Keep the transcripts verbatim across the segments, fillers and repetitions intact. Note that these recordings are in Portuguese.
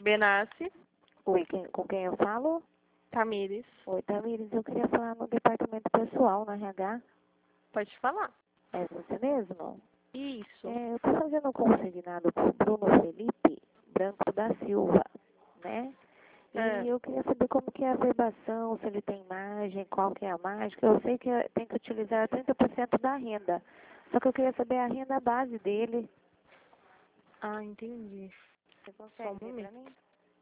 Benassi, Oi, quem, com quem eu falo? Tamires. Oi, Tamires, eu queria falar no departamento pessoal, no R H. Pode falar. É você mesmo? Isso. É, eu estou fazendo um consignado para o Bruno Felipe Branco da Silva, né? E Ah, eu queria saber como que é a verbação, se ele tem margem, qual que é a margem, que eu sei que é- tem que utilizar trinta por cento da renda. Só que eu queria saber a renda base dele. ah, entendi. Você Só consegue um ver para momento. mim?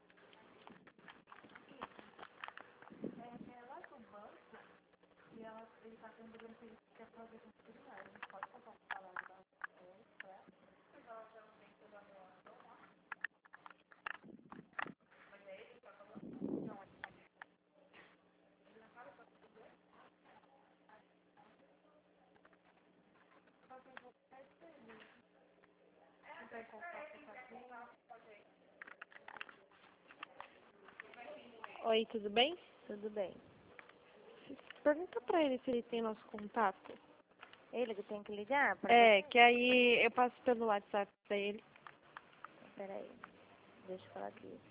Oi, tudo bem? Tudo bem. Pergunta pra ele se ele tem nosso contato. Ele que tem que ligar para É, você? que aí eu passo pelo WhatsApp pra ele. Peraí, deixa eu falar aqui.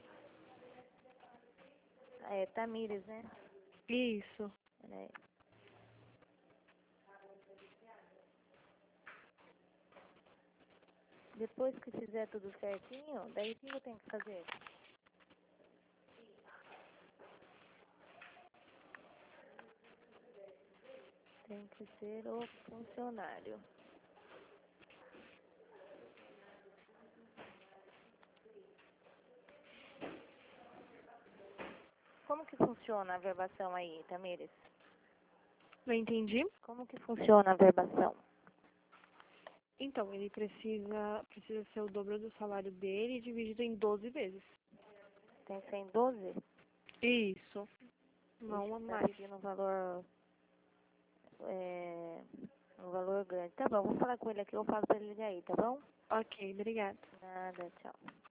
É Tamires, né? Isso. Peraí. Depois que fizer tudo certinho, daí o que eu tenho que fazer? Tem que ser o funcionário. Como que funciona a verbação aí, Tamires? Não entendi? Como que funciona a verbação? Então, ele precisa, precisa ser o dobro do salário dele dividido em doze vezes. Tem que ser em doze? Isso. Não Ixi, a tá mais. pedindo um valor, é, um valor grande. Tá bom, vou falar com ele aqui, eu falo pra ele ligar aí, tá bom? Ok, obrigada. Nada, tchau.